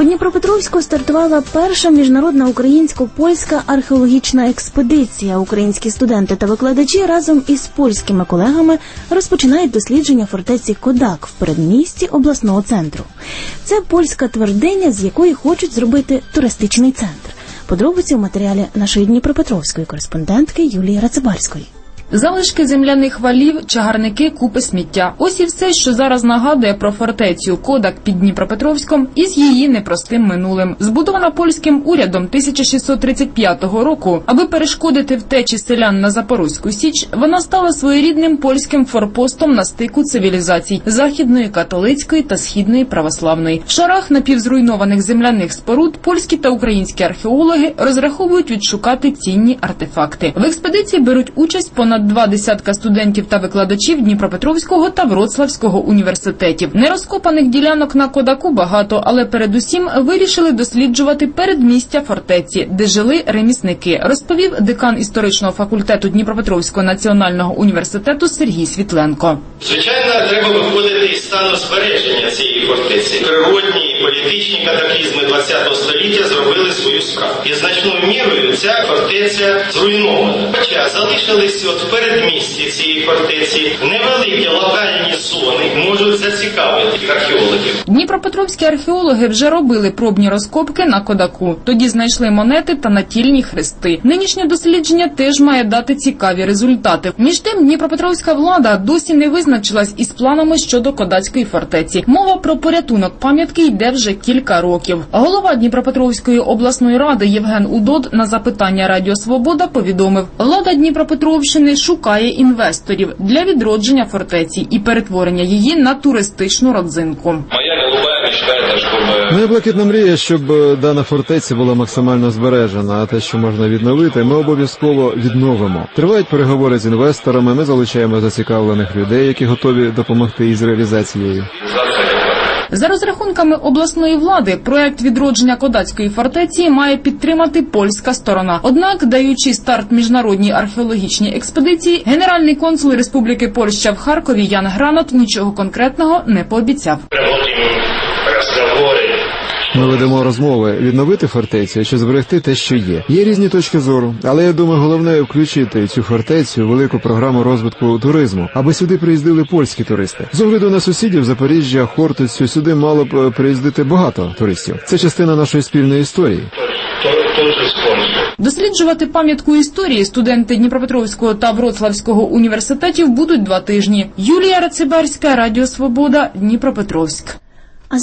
У Дніпропетровську стартувала перша міжнародна українсько-польська археологічна експедиція. Українські студенти та викладачі разом із польськими колегами розпочинають дослідження фортеці Кодак в передмісті обласного центру. Це польська твердиня, з якої хочуть зробити туристичний центр. Подробиці у матеріалі нашої дніпропетровської кореспондентки Юлії Рацибарської. Залишки земляних валів, чагарники, купи сміття. Ось і все, що зараз нагадує про фортецю Кодак під Дніпропетровськом із її непростим минулим. Збудована польським урядом 1635 року, аби перешкодити втечі селян на Запорозьку Січ, вона стала своєрідним польським форпостом на стику цивілізацій – західної католицької та східної православної. В шарах напівзруйнованих земляних споруд польські та українські археологи розраховують відшукати цінні артефакти. В експедиції беруть участь понад 20 студентів та викладачів Дніпропетровського та Вроцлавського університетів. Нерозкопаних ділянок на Кодаку багато, але передусім вирішили досліджувати передмістя фортеці, де жили ремісники, розповів декан історичного факультету Дніпропетровського національного університету Сергій Світленко. Звичайно, треба виходити із стану збереження цієї фортеці. Природні і політичні катаклізми ХХ століття зробили свою справу. І значною мірою ця фортеця зруйнована. Хоча залишились в передмісті цієї фортеці невеликі локальні зони можуть зацікавити археологів. Дніпропетровські археологи вже робили пробні розкопки на Кодаку. Тоді знайшли монети та натільні хрести. Нинішнє дослідження теж має дати цікаві результати. Між тим, Дніпропетровська влада досі не визначилась із планами щодо Кодацької фортеці. Мова про порятунок пам'ятки йде вже кілька років. Голова Дніпропетровської обласної ради Євген Удод на запитання Радіо Свобода повідомив, влада Дніпропетровщини шукає інвесторів для відродження фортеці і перетворення її на туристичну родзинку. Моя блакитна мрія, щоб дана фортеця була максимально збережена, а те, що можна відновити, ми обов'язково відновимо. Тривають переговори з інвесторами, ми залучаємо зацікавлених людей, які готові допомогти із реалізацією. За розрахунками обласної влади, проект відродження Кодацької фортеці має підтримати польська сторона. Однак, даючи старт міжнародній археологічній експедиції, генеральний консул Республіки Польща в Харкові Ян Гранат нічого конкретного не пообіцяв. Ми ведемо розмови, відновити фортецю чи зберегти те, що є. Є різні точки зору, але я думаю, головне включити цю фортецю у велику програму розвитку туризму, аби сюди приїздили польські туристи. З огляду на сусідів Запоріжжя, Хортицю, сюди мало б приїздити багато туристів. Це частина нашої спільної історії. Досліджувати пам'ятку історії студенти Дніпропетровського та Вроцлавського університетів будуть 2 тижні. Юлія Рацибарська, Радіо Свобода, Дніпропетровськ.